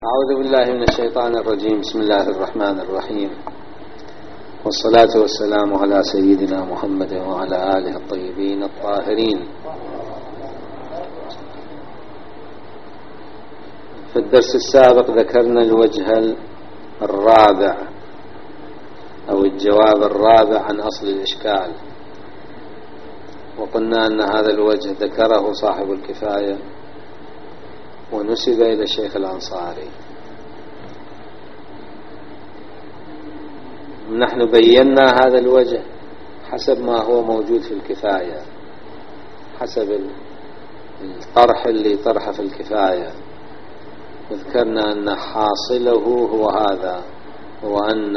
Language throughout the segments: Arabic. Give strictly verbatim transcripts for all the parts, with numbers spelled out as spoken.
أعوذ بالله من الشيطان الرجيم. بسم الله الرحمن الرحيم، والصلاة والسلام على سيدنا محمد وعلى آله الطيبين الطاهرين. في الدرس السابق ذكرنا الوجه الرابع أو الجواب الرابع عن أصل الإشكال، وقلنا أن هذا الوجه ذكره صاحب الكفاية ونسب إلى الشيخ الأنصاري. نحن بينا هذا الوجه حسب ما هو موجود في الكفاية، حسب الطرح اللي طرح في الكفاية، وذكرنا أن حاصله هو هذا، هو أن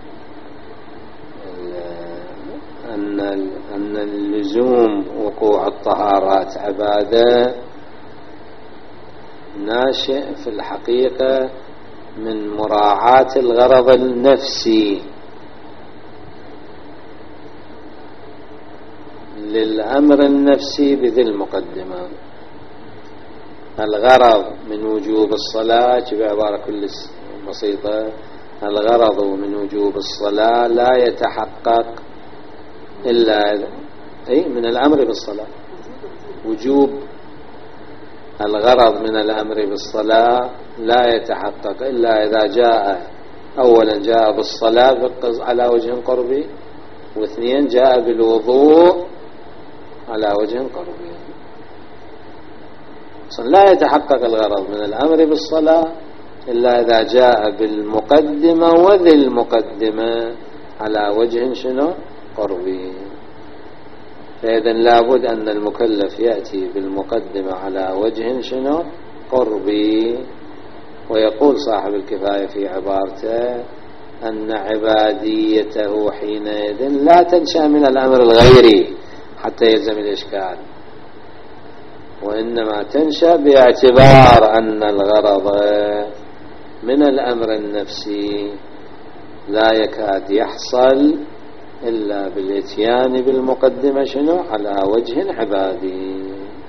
أن أن اللزوم وقوع الطهارات عبادة ناشئ في الحقيقة من مراعاة الغرض النفسي للأمر النفسي بذي المقدمة. الغرض من وجوب الصلاة بعبارة كل بسيطة، الغرض من وجوب الصلاة لا يتحقق إلا أي من الأمر بالصلاة. وجوب الغرض من الأمر بالصلاة لا يتحقق إلا إذا جاء أولا جاء بالصلاة على وجه قربي، واثنين جاء بالوضوء على وجه قربي. لا يتحقق الغرض من الأمر بالصلاة إلا إذا جاء بالمقدمة وذي المقدمة على وجه شنو قربي. فإذن لابد أن المكلف يأتي بالمقدمة على وجه شنو قربي. ويقول صاحب الكفاية في عبارته أن عباديته حينئذ لا تنشأ من الأمر الغيري حتى يلزم الإشكال، وإنما تنشأ باعتبار أن الغرض من الأمر النفسي لا يكاد يحصل إلا بالإتيان بالمقدمة شنو على وجه عبادي.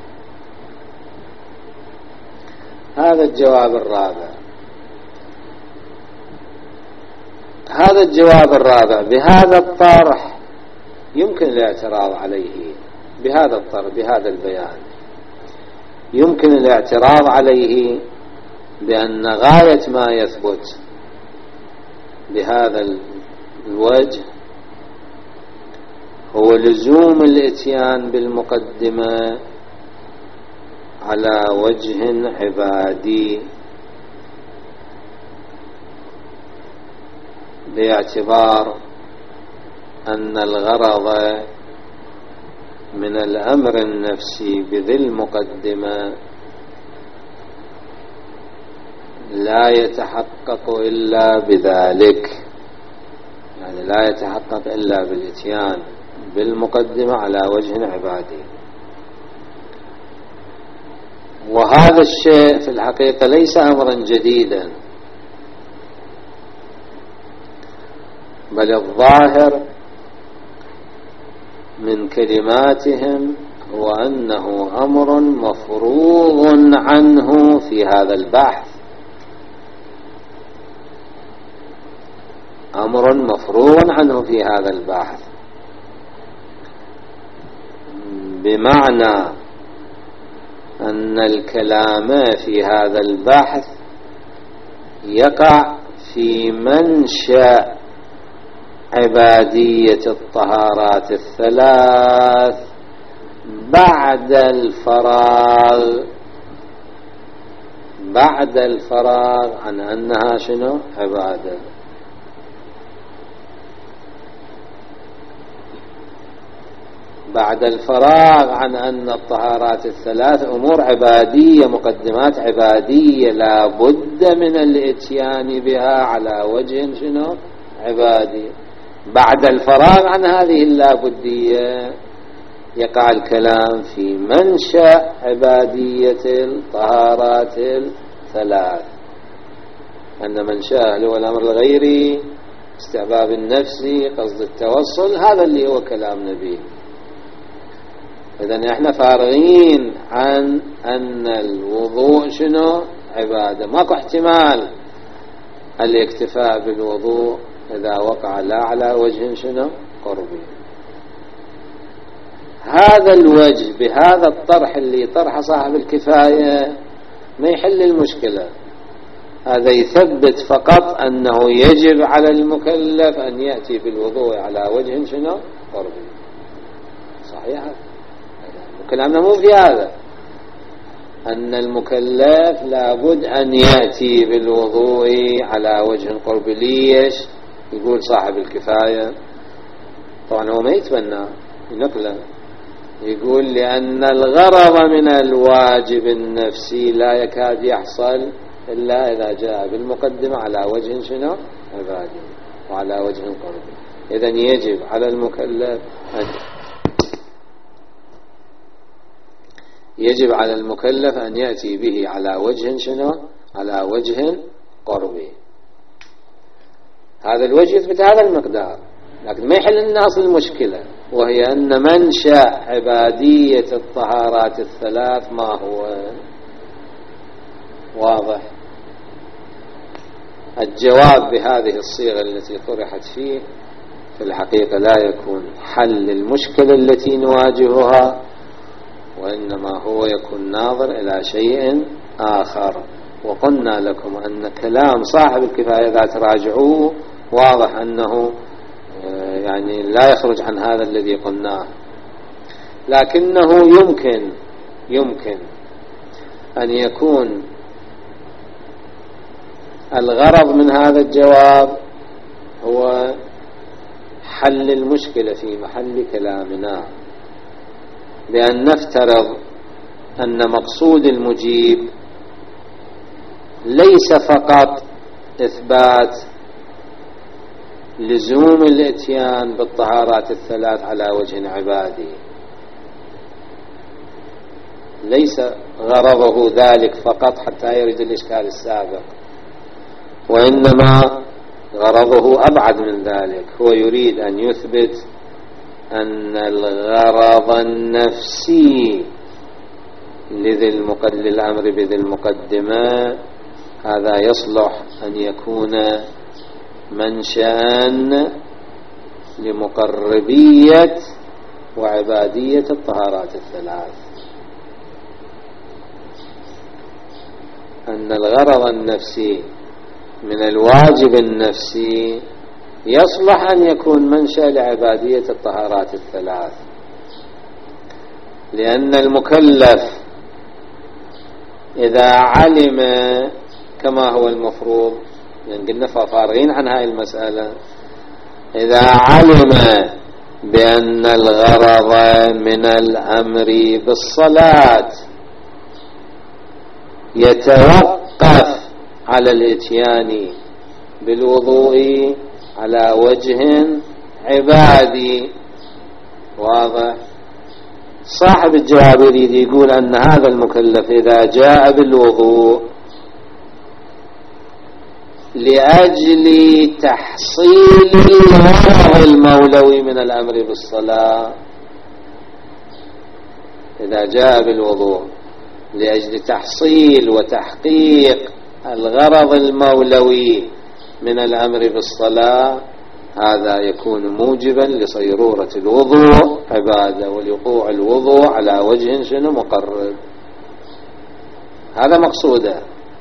هذا الجواب الرابع. هذا الجواب الرابع بهذا الطرح يمكن الاعتراض عليه، بهذا الطرح بهذا البيان يمكن الاعتراض عليه بأن غاية ما يثبت بهذا الوجه هو لزوم الاتيان بالمقدمة على وجه عبادي، باعتبار أن الغرض من الأمر النفسي بذي المقدمة لا يتحقق إلا بذلك، يعني لا يتحقق إلا بالاتيان بالمقدمة على وجه عبادي. وهذا الشيء في الحقيقة ليس أمرا جديدا، بل الظاهر من كلماتهم هو أنه أمر مفروغ عنه في هذا البحث، أمر مفروغ عنه في هذا البحث، بمعنى أن الكلام في هذا البحث يقع في منشأ عبادية الطهارات الثلاث بعد الفراغ بعد الفراغ عن أنها شنو عبادة. بعد الفراغ عن أن الطهارات الثلاث أمور عبادية، مقدمات عبادية لا بد من الاتيان بها على وجه شنو عبادي. بعد الفراغ عن هذه اللابدية يقع الكلام في منشأ عبادية الطهارات الثلاث، أن منشأ هو الأمر الغيري، استحباب النفسي، قصد التوصل، هذا اللي هو كلام نبي. إذن احنا فارغين عن أن الوضوء شنو عبادة. ماكو احتمال الاكتفاء بالوضوء إذا وقع لا على وجه شنو قربي. هذا الوجه بهذا الطرح اللي طرح صاحب الكفاية ما يحل المشكلة. هذا يثبت فقط أنه يجب على المكلف أن يأتي بالوضوء على وجه شنو قربي. صحيح كلامنا مو في هذا، أن المكلف لابد أن يأتي بالوضوء على وجه قربي. ليش يقول صاحب الكفاية؟ طبعا هو ما يتبنى نقلا، يقول لأن الغرض من الواجب النفسي لا يكاد يحصل إلا إذا جاء بالمقدمة على وجه شنو عبادي وعلى وجه قربي. إذن يجب على المكلف أن يجب على المكلف أن يأتي به على وجه شنو على وجه قربي. هذا الوجه يثبت هذا المقدار، لكن ما يحل لنا أصل المشكلة، وهي أن منشأ عبادية الطهارات الثلاث ما هو واضح. الجواب بهذه الصيغة التي طرحت فيه في الحقيقة لا يكون حل المشكلة التي نواجهها، وإنما هو يكون ناظر إلى شيء آخر. وقلنا لكم أن كلام صاحب الكفاية إذا تراجعوه واضح أنه يعني لا يخرج عن هذا الذي قلناه، لكنه يمكن يمكن أن يكون الغرض من هذا الجواب هو حل المشكلة في محل كلامنا، بأن نفترض أن مقصود المجيب ليس فقط إثبات لزوم الاتيان بالطهارات الثلاث على وجه عبادي، ليس غرضه ذلك فقط حتى يرد الإشكال السابق، وإنما غرضه أبعد من ذلك. هو يريد أن يثبت أن الغرض النفسي لذي الأمر بذي المقدمة هذا يصلح أن يكون منشأ لمقربية وعبادية الطهارات الثلاث. أن الغرض النفسي من الواجب النفسي يصلح أن يكون منشأ لعبادية الطهارات الثلاث، لأن المكلف إذا علم كما هو المفروض، لأن قلنا فارغين عن هاي المسألة، إذا علم بأن الغرض من الأمر بالصلاة يتوقف على الاتيان بالوضوء على وجه عبادي، واضح. صاحب الجواب يريد يقول أن هذا المكلف إذا جاء بالوضوء لأجل تحصيل الغرض المولوي من الأمر بالصلاة، إذا جاء بالوضوء لأجل تحصيل وتحقيق الغرض المولوي من الأمر بالصلاة، هذا يكون موجبا لصيرورة الوضوء عبادة ولوقوع الوضوء على وجه شنو مقرب. هذا مقصوده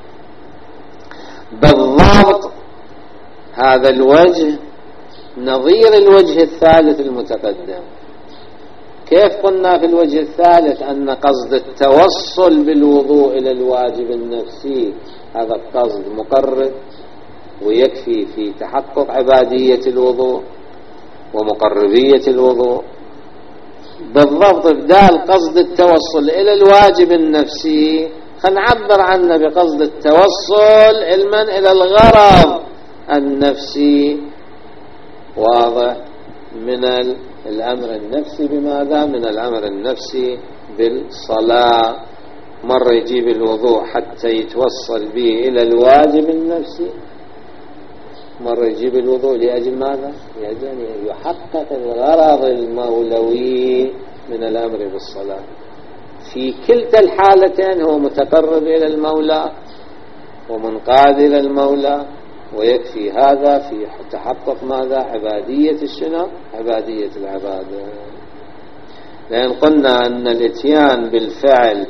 بالضبط. هذا الوجه نظير الوجه الثالث المتقدم. كيف قلنا في الوجه الثالث أن قصد التوصل بالوضوء إلى الواجب النفسي هذا القصد مقرب ويكفي في تحقق عبادية الوضوء ومقربية الوضوء. بالضبط بدال قصد التوصل إلى الواجب النفسي فنعبر عنه بقصد التوصل علما إلى الغرض النفسي، واضح، من الأمر النفسي. بماذا؟ من الأمر النفسي بالصلاة. مرة يجيب الوضوء حتى يتوصل به إلى الواجب النفسي، مرة يجيب الوضوء لأجل ماذا؟ لأجل أن يحقق الغرض المولوي من الأمر بالصلاة. في كلتا الحالتين هو متقرب إلى المولى ومنقاد إلى المولى، ويكفي هذا في تحقق ماذا؟ عبادية الشنو؟ عبادية العبادة. لأن قلنا أن الاتيان بالفعل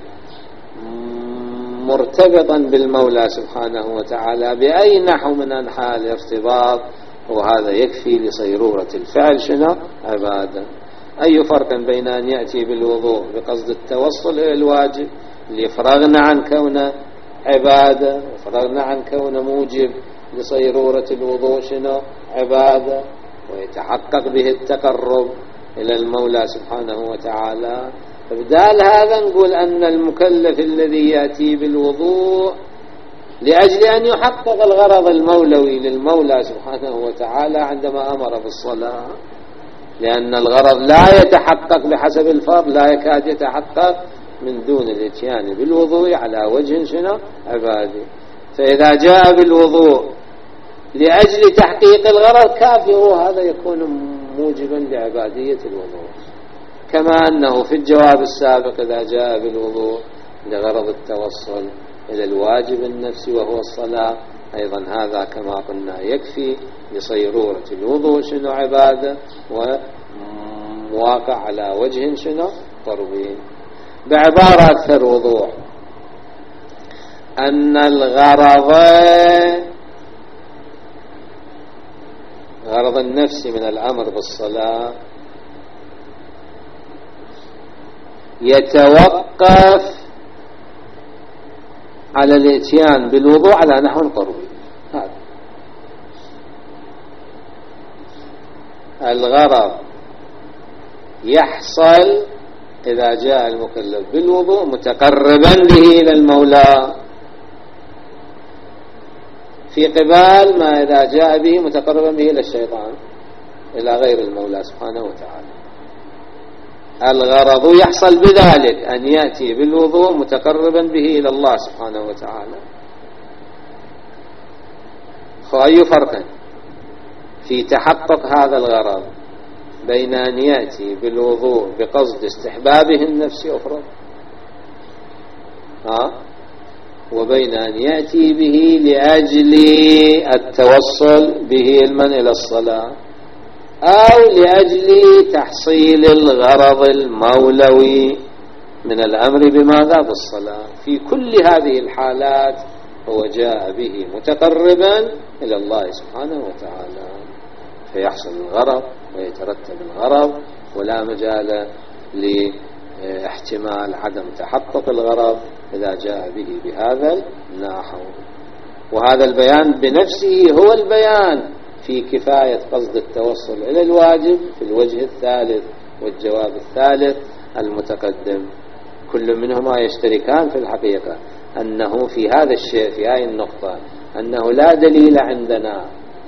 مرتبطا بالمولى سبحانه وتعالى بأي نحو من أنحاء الارتباط، وهذا يكفي لصيرورة الفعل شنو؟ عبادة. أي فرق بين أن يأتي بالوضوء بقصد التوصل إلى الواجب اللي فرغنا عن كونه عبادة، وفرغنا عن كونه موجب لصيرورة الوضوء شنو؟ عبادة، ويتحقق به التقرب إلى المولى سبحانه وتعالى. فبدال هذا نقول أن المكلف الذي يأتي بالوضوء لأجل أن يحقق الغرض المولوي للمولى سبحانه وتعالى عندما أمر بالصلاة، لأن الغرض لا يتحقق بحسب الفرض، لا يكاد يتحقق من دون الاتيان بالوضوء على وجه شنو؟ عبادي. فإذا جاء بالوضوء لأجل تحقيق الغرض كافي، هذا يكون موجبا لعبادية الوضوء. كما أنه في الجواب السابق إذا جاء بالوضوء لغرض التوصل إلى الواجب النفسي وهو الصلاة، أيضا هذا كما قلنا يكفي لصيرورة الوضوء شنو؟ عبادة، ومواقع على وجه شنو؟ قربي. بعبارة أكثر وضوح، أن الغرض غرض النفس من الأمر بالصلاة يتوقف على الاتيان بالوضوء على نحو قربي. هذا الغرض يحصل إذا جاء المكلف بالوضوء متقربا به إلى المولى، في قبال ما إذا جاء به متقربا به إلى الشيطان، إلى غير المولى سبحانه وتعالى. الغرض يحصل بذلك أن يأتي بالوضوء متقربا به إلى الله سبحانه وتعالى. فأي فرق في تحقق هذا الغرض بين أن يأتي بالوضوء بقصد استحبابه النفسي أفرد، ها، وبين أن يأتي به لأجل التوصل به المن إلى الصلاة، أو لأجل تحصيل الغرض المولوي من الأمر بماذا؟ بالصلاة. في كل هذه الحالات هو جاء به متقربا إلى الله سبحانه وتعالى، فيحصل الغرض ويترتب الغرض، ولا مجال لاحتمال عدم تحقق الغرض إذا جاء به بهذا النحو. وهذا البيان بنفسه هو البيان في كفاية قصد التوصل إلى الواجب في الوجه الثالث والجواب الثالث المتقدم. كل منهما يشتركان في الحقيقة أنه في هذا الشيء، في هذه النقطة، أنه لا دليل عندنا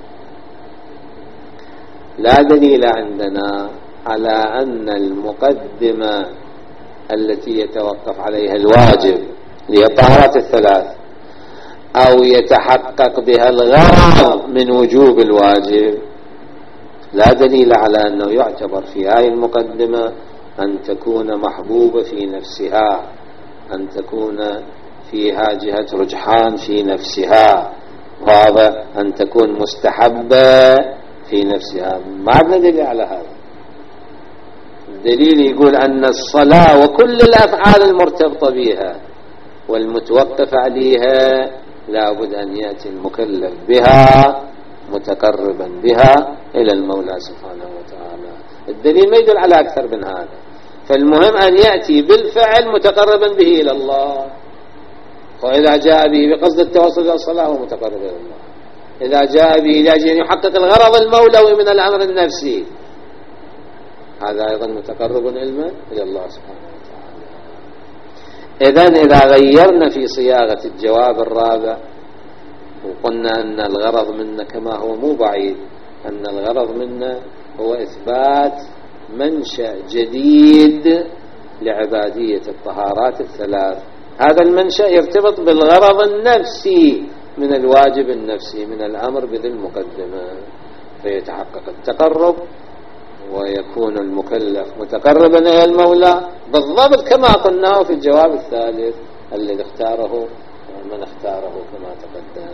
لا دليل عندنا على أن المقدمة التي يتوقف عليها الواجب للطهارات الثلاث أو يتحقق بها الغرض من وجوب الواجب، لا دليل على أنه يعتبر في هذه المقدمة أن تكون محبوبة في نفسها، أن تكون فيها جهة رجحان في نفسها، وهذا أن تكون مستحبة في نفسها. ما عندنا دليل على هذا. الدليل يقول أن الصلاة وكل الأفعال المرتبطة بها والمتوقف عليها لا بد أن يأتي المكلف بها متقربا بها إلى المولى سبحانه وتعالى. الدليل ما يدل على أكثر من هذا. فالمهم أن يأتي بالفعل متقربا به إلى الله، وإذا جاء به بقصد التوصل إلى الصلاة هو متقرب إلى الله. إذا جاء به لأجل أن يحقق الغرض المولوي من الأمر النفسي هذا أيضا متقرب علما إلى الله سبحانه وتعالى. إذن إذا غيرنا في صياغة الجواب الرابع وقلنا أن الغرض منا كما هو مو بعيد، أن الغرض منا هو إثبات منشأ جديد لعبادية الطهارات الثلاث. هذا المنشأ يرتبط بالغرض النفسي من الواجب النفسي من الأمر بذي المقدمة، فيتحقق التقرب ويكون المكلف متقربا إلى المولى بالضبط كما قلناه في الجواب الثالث الذي اختاره من اختاره كما تقدم.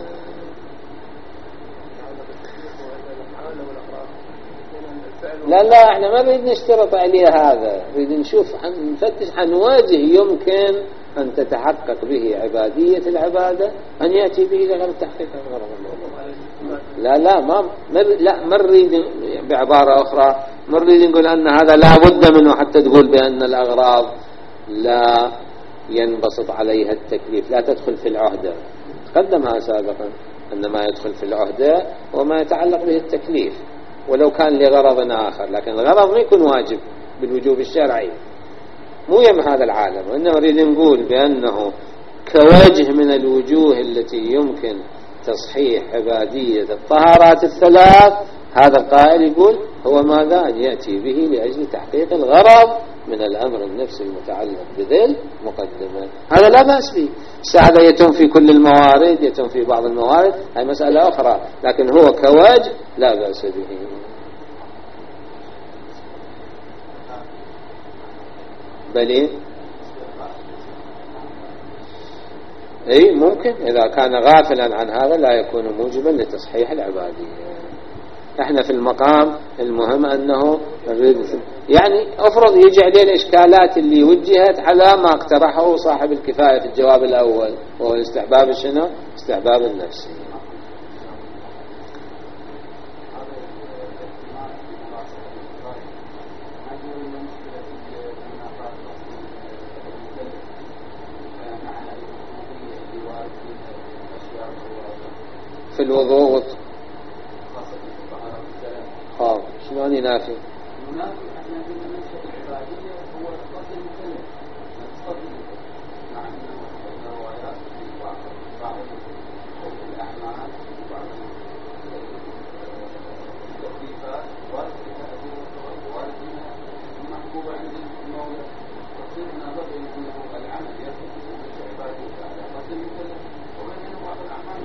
لا لا احنا ما نريد نشترط عليه هذا، نريد نشوف نفتش عن وجه يمكن أن تتحقق به عبادية العبادة أن يأتي به لغير تحقيق الغرض. لا لا ما لا ما نريد، بعبارة أخرى ما نريد نقول أن هذا لا بد منه حتى تقول بأن الأغراض لا ينبسط عليها التكليف، لا تدخل في العهدة. تقدمها سابقا أن ما يدخل في العهدة وما يتعلق به التكليف ولو كان لغرض آخر، لكن الغرض ما يكون واجب بالوجوب الشرعي، مو يم هذا العالم. وإنما نريد نقول بأنه كوجه من الوجوه التي يمكن تصحيح عبادية الطهارات الثلاث، هذا القائل يقول هو ماذا؟ أن يأتي به لأجل تحقيق الغرض من الأمر النفسي المتعلق بذل مقدمة. هذا لا بأس به، هذا يتم في كل الموارد، يتم في بعض الموارد، هذه مسألة أخرى، لكن هو كوجه لا بأس به. بل اي ممكن اذا كان غافلا عن هذا لا يكون موجبا لتصحيح العبادية. احنا في المقام المهم انه يعني افرض يجي عليه الاشكالات اللي وجهت على ما اقترحه صاحب الكفاية في الجواب الاول، وهو الاستحباب شنو؟ استحباب النفسي. في الوضوء اه شلون ينافي؟ ينافي احنا في المنشأ العبادية هو القصد المكلف، القصد مع انه الروايات في بعض بعض الاعمال وبعض التكليفات وارد فيها اجر وثواب وارد فيها محبوبة عند المولى. تصير مناظر بين انه العمل يكون في المنشأ العبادي على قصد المكلف، وبين بعض الاعمال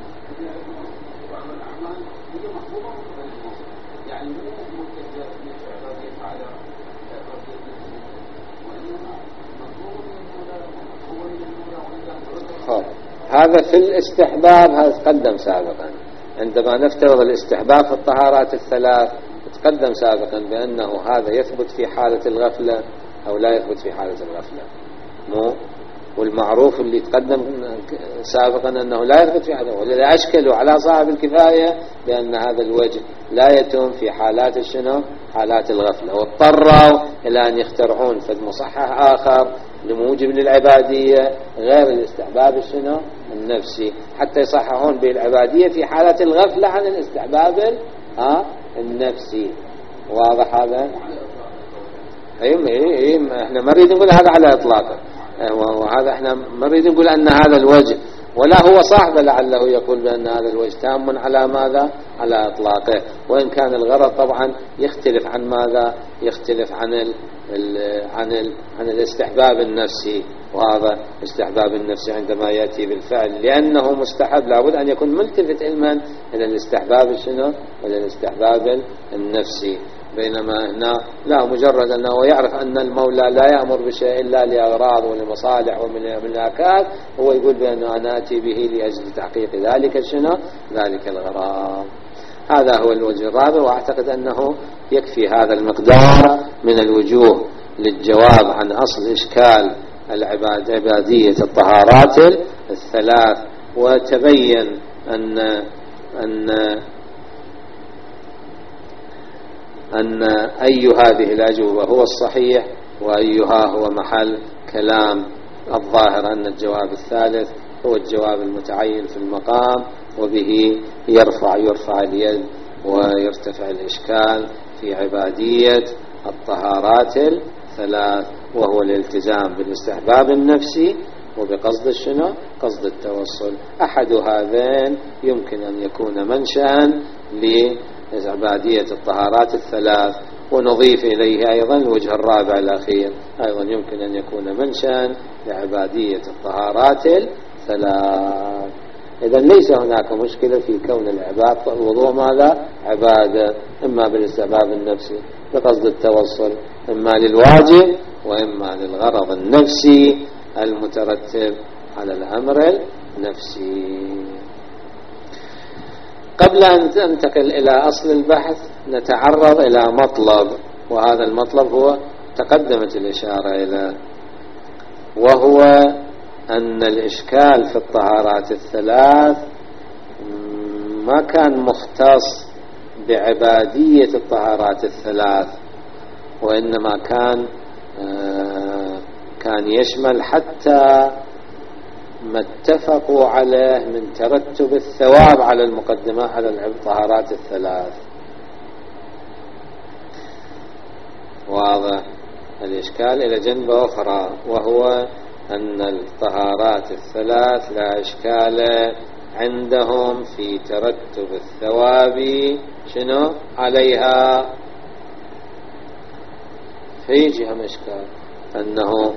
بعض الأعمال هي محبوبة من قبل الموت، يعني مو متجه للعبادية على قصد النفس، وإنما مطلوب من المولى هو من المولى. هذا في الاستحباب، هذا تقدم سابقا. عندما نفترض الاستحباب في الطهارات الثلاث تقدم سابقا بأنه هذا يثبت في حالة الغفلة أو لا يثبت في حالة الغفلة، مو والمعروف اللي تقدم سابقا أنه لا يثبت في حالة، ولذا أشكلوا على صاحب الكفاية بأن هذا الوجه لا يتم في حالات الشنو؟ حالات الغفلة، واضطروا إلى أن يخترعون فد مصحح آخر لموجب للعبادية غير الاستحباب الشنو؟ النفسي، حتى يصححون بالعبادية في حالة الغفلة عن الاستحباب النفسي. واضح هذا؟ أيوة أيوة احنا ما نريد نقول هذا على إطلاقه، وهذا احنا ما نريد نقول أن هذا الوجه، ولا هو صاحب لعله يقول بأن هذا الوجه تام على ماذا؟ على إطلاقه، وإن كان الغرض طبعا يختلف عن ماذا؟ يختلف عن ال ال عن ال عن الاستحباب النفسي. وهذا استحباب النفسي عندما يأتي بالفعل لأنه مستحب لابد أن يكون ملتفت علما إلى الاستحباب شنو؟ إلى الاستحباب النفسي، بينما هنا لا، مجرد أنه يعرف أن المولى لا يأمر بشيء إلا لأغراض ولمصالح وملاكات، هو يقول بأنه أنا أتي به لأجل تحقيق ذلك شنو؟ ذلك الغراض. هذا هو الوجه الرابع، وأعتقد أنه يكفي هذا المقدار من الوجوه للجواب عن أصل إشكال العباد عبادية الطهارات الثلاث. وتبين أن أن أن أي هذه الأجوبة هو الصحيح وأيها هو محل كلام. الظاهر أن الجواب الثالث هو الجواب المتعين في المقام، وبه يرفع يرفع اليد ويرتفع الإشكال في عبادية الطهارات الثلاث، وهو الالتزام بالاستحباب النفسي وبقصد الشنو؟ قصد التوصل. أحد هذين يمكن أن يكون منشأ لعبادية الطهارات الثلاث، ونضيف إليه أيضا الوجه الرابع الأخير أيضا يمكن أن يكون منشأ لعبادية الطهارات الثلاث. إذا ليس هناك مشكلة في كون العبادة الوضوء ماذا؟ عبادة، إما بالاستحباب النفسي بقصد التوصل، إما للواجب وإما للغرض النفسي المترتب على الأمر نفسي. قبل أن ننتقل إلى أصل البحث نتعرض إلى مطلب، وهذا المطلب هو تقدمت الإشارة إلى، وهو أن الإشكال في الطهارات الثلاث ما كان مختص بعبادية الطهارات الثلاث، وإنما كان كان يشمل حتى ما اتفقوا عليه من ترتب الثواب على المقدمات على الطهارات الثلاث. واضح الإشكال إلى جنبة أخرى، وهو أن الطهارات الثلاث لا إشكال عندهم في ترتب الثواب شنو عليها. في جهة إشكال أنه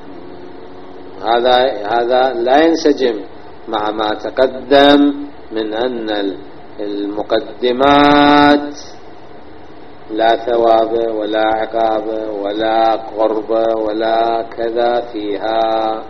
هذا هذا لا ينسجم مع ما تقدم من أن المقدمات لا ثواب ولا عقاب ولا قرب ولا كذا فيها،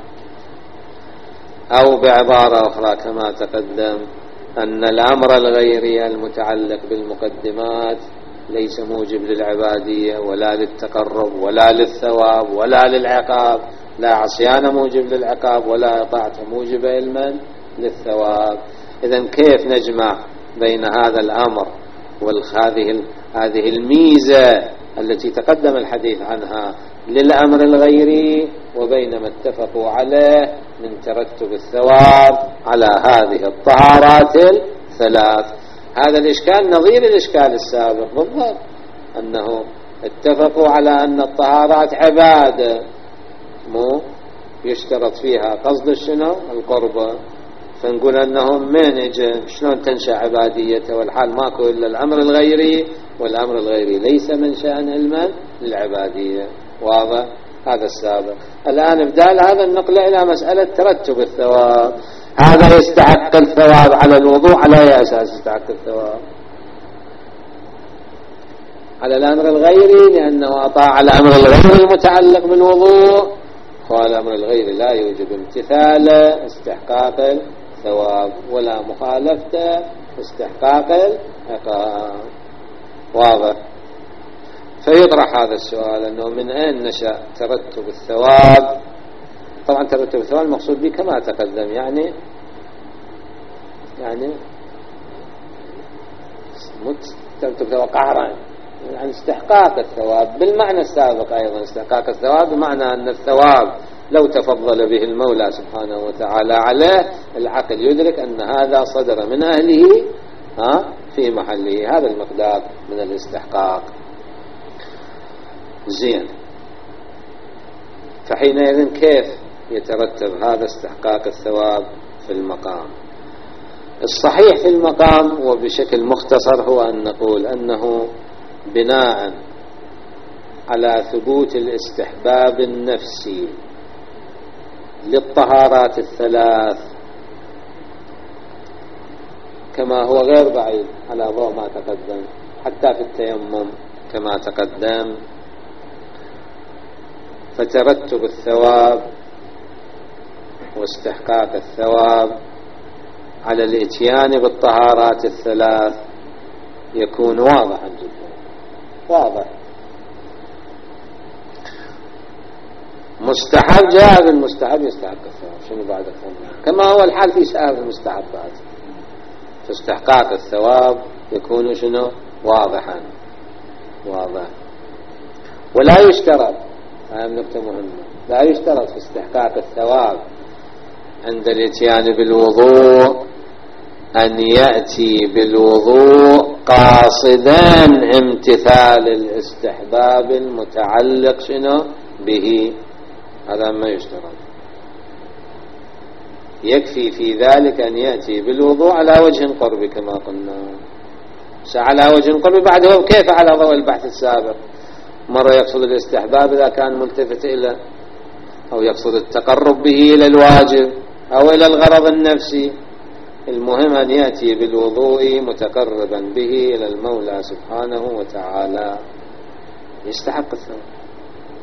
أو بعبارة أخرى كما تقدم أن الأمر الغيري المتعلق بالمقدمات ليس موجب للعبادية ولا للتقرب ولا للثواب ولا للعقاب، لا عصيان موجب للعقاب ولا طاعة موجب علما للثواب. إذن كيف نجمع بين هذا الأمر وهذه هذه الميزة التي تقدم الحديث عنها للأمر الغيري وبين ما اتفقوا عليه من ترتب الثواب على هذه الطهارات الثلاث؟ هذا الإشكال نظير الإشكال السابق بالضبط، أنه اتفقوا على أن الطهارات عبادة مو يشترط فيها قصد شنو القربة، فنقول أنهم من يجي شلون تنشأ عباديته والحال ماكو إلا الأمر الغيري، والأمر الغيري ليس من شأن علما للعبادية. واضح هذا السابق. الآن بدال هذا النقل إلى مسألة ترتب الثواب. هذا يستحق الثواب على الوضوء على أي أساس يستحق الثواب؟ على الأمر الغيري، لأنه أطاع الأمر الغيري المتعلق بالوضوء، والأمر الغيري لا يوجب امتثال استحقاق الثواب ولا مخالفة استحقاق العقاب. واضح. فيطرح هذا السؤال أنه من أين نشأ ترتب الثواب؟ طبعا ترتب الثواب المقصود به كما تقدم، يعني يعني ترتب الثواب قهرا، يعني استحقاق الثواب بالمعنى السابق. أيضا استحقاق الثواب بمعنى أن الثواب لو تفضل به المولى سبحانه وتعالى عليه العقل يدرك أن هذا صدر من أهله ها في محله، هذا المقدار من الاستحقاق. زين، فحينئذ كيف يترتب هذا استحقاق الثواب في المقام؟ الصحيح في المقام وبشكل مختصر هو أن نقول أنه بناء على ثبوت الاستحباب النفسي للطهارات الثلاث كما هو غير بعيد على ضوء ما تقدم، حتى في التيمم كما تقدم، فترتب الثواب واستحقاق الثواب على الاتيان بالطهارات الثلاث يكون واضحا جدا. واضح. مستحب جاء بالمستحب يستحق الثواب، شنو بعد الثواب؟ كما هو الحال في سائر المستحبات، فاستحقاق الثواب يكون شنو واضحا. واضح. ولا يشترط، هذه نقطة مهمة، لا يشترط في استحقاق الثواب عند الاتيان بالوضوء أن يأتي بالوضوء قاصدا امتثال الاستحباب المتعلق شنو به، هذا ما يشترط. يكفي في ذلك أن يأتي بالوضوء على وجه القرب كما قلنا. على وجه القرب بعده كيف على ضوء البحث السابق؟ مرة يقصد الاستحباب إذا كان ملتفت إلى، أو يقصد التقرب به إلى الواجب أو إلى الغرض النفسي. المهم أن يأتي بالوضوء متقربا به إلى المولى سبحانه وتعالى، يستحق الثواب.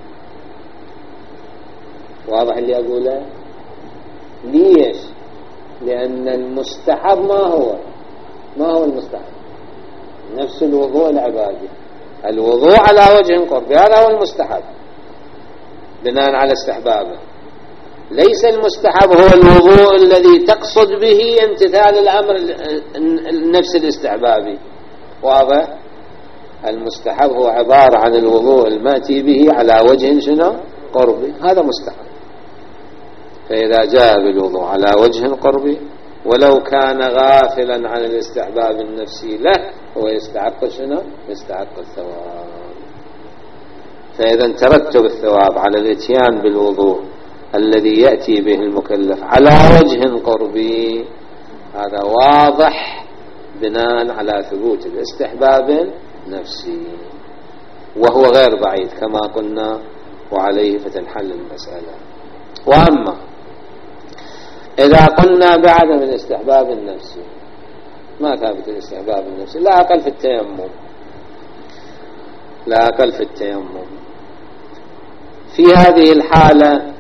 واضح اللي أقوله؟ ليش؟ لأن المستحب ما هو ما هو المستحب؟ نفس الوضوء العبادي، الوضوء على وجه قربي هذا هو المستحب بناء على استحبابه. ليس المستحب هو الوضوء الذي تقصد به امتثال الأمر النفس الاستحبابي. واضح؟ المستحب هو عبارة عن الوضوء المأتي به على وجه شنو؟ قربي، هذا مستحب. فإذا جاء بالوضوء على وجه قربي ولو كان غافلا عن الاستحباب النفسي له هو يستحق شنو؟ يستحق الثواب. فإذا ترتب الثواب على الاتيان بالوضوء الذي يأتي به المكلف على وجه قربي هذا واضح بناء على ثبوت الاستحباب النفسي، وهو غير بعيد كما قلنا، وعليه فتنحل المسألة. وأما إذا قلنا بعدم الاستحباب النفسي، ما ثابت الاستحباب النفسي؟ لا أقل في التيمم، لا أقل في التيمم. في هذه الحالة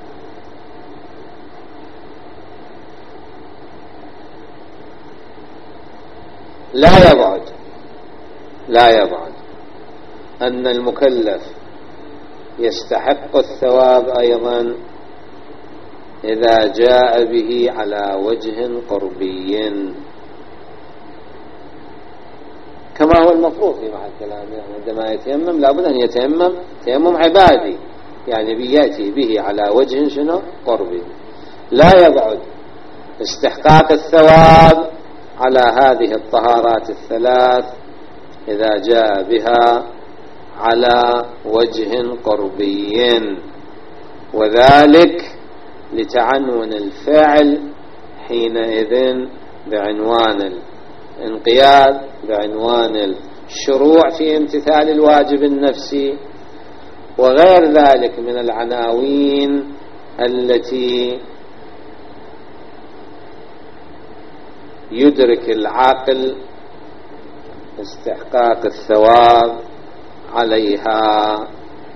لا يبعد لا يبعد أن المكلف يستحق الثواب أيضا إذا جاء به على وجه قربي كما هو المفروض في محل كلام. يعني عندما يتيمم لابد أن يتيمم تيمم عبادي، يعني بيأتي به على وجه شنو؟ قربي. لا يبعد استحقاق الثواب على هذه الطهارات الثلاث إذا جاء بها على وجه قربي، وذلك لتعنون الفعل حينئذ بعنوان الانقياد، بعنوان الشروع في امتثال الواجب النفسي، وغير ذلك من العناوين التي يدرك العاقل استحقاق الثواب عليها.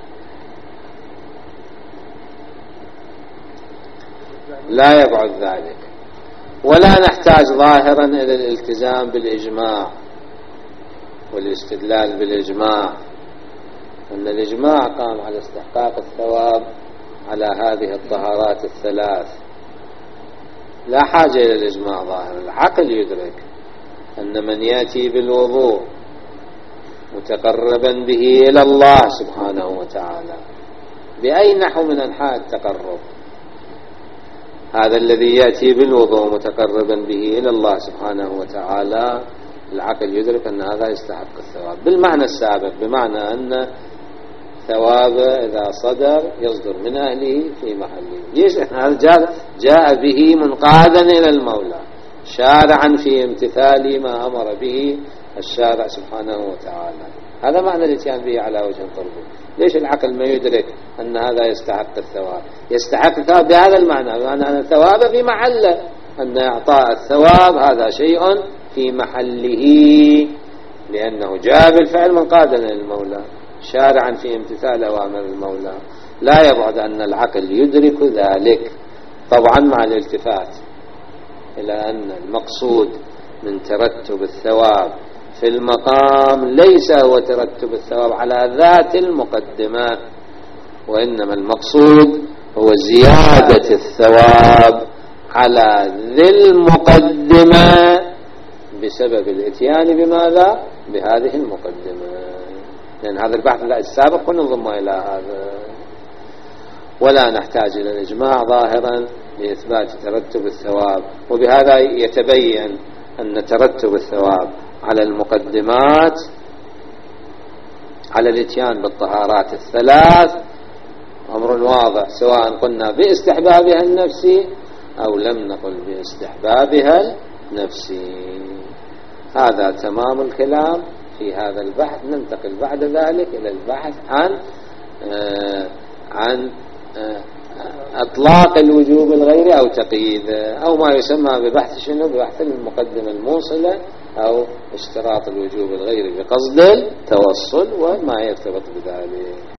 لا يبعد ذلك، ولا نحتاج ظاهرا إلى الالتزام بالإجماع والاستدلال بالإجماع، أن الإجماع قام على استحقاق الثواب على هذه الطهارات الثلاث. لا حاجة إلى الإجماع ظاهرا، العقل يدرك أن من يأتي بالوضوء متقربا به إلى الله سبحانه وتعالى بأي نحو من أنحاء التقرب، هذا الذي يأتي بالوضوء متقربا به إلى الله سبحانه وتعالى العقل يدرك أن هذا يستحق الثواب بالمعنى السابق، بمعنى أن ثواب إذا صدر يصدر من أهله في محله. ليش؟ هذا جاء, جاء به منقادا إلى المولى شارعا في امتثال ما أمر به الشارع سبحانه وتعالى. هذا معنى الاتيان به على وجه قربه. ليش العقل ما يدرك أن هذا يستحق الثواب؟ يستحق الثواب بهذا المعنى، بمعنى أن الثواب في محله، أن إعطاء الثواب هذا شيء في محله، لأنه جاء بالفعل منقادا إلى المولى شارعا في امتثال أوامر المولى. لا يبعد أن العقل يدرك ذلك، طبعا مع الالتفات إلى أن المقصود من ترتب الثواب في المقام ليس هو ترتب الثواب على ذات المقدمة، وإنما المقصود هو زيادة الثواب على ذي المقدمة بسبب الاتيان بماذا؟ بهذه المقدمة. لأن يعني هذا البحث السابق كنا نضم إلى هذا، ولا نحتاج إلى الإجماع ظاهرا لإثبات ترتب الثواب. وبهذا يتبين أن ترتب الثواب على المقدمات على الاتيان بالطهارات الثلاث أمر واضح، سواء قلنا باستحبابها النفسي أو لم نقل باستحبابها النفسي. هذا تمام الكلام في هذا البحث. ننتقل بعد ذلك إلى البحث عن آه عن آه أطلاق الوجوب الغيري أو تقييده، أو ما يسمى ببحث شنو؟ ببحث المقدمة الموصلة أو اشتراط الوجوب الغيري بقصد التوصل وما يرتبط بذلك.